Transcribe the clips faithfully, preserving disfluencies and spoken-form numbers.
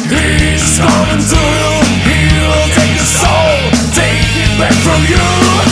he's coming to you. He'll take your soul, take it back from you.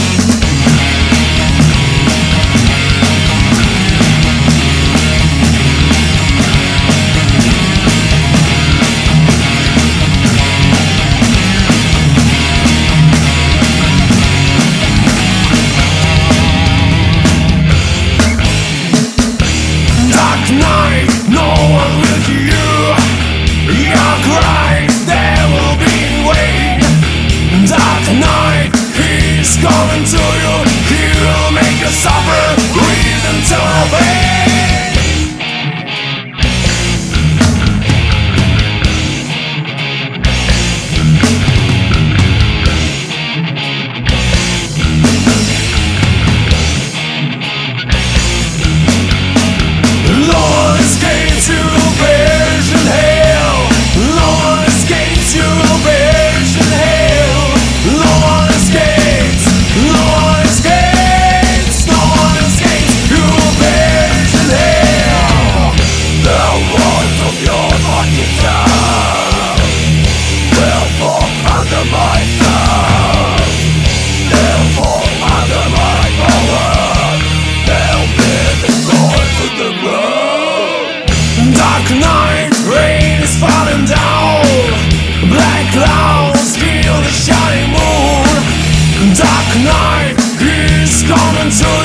Night, no one will hear you. Your cry, there will be in vain. Dark night, he's coming to you. He'll make you suffer, reason to obey. Dark night, rain is falling down. Black clouds kill the shining moon. Dark night, he's coming to you.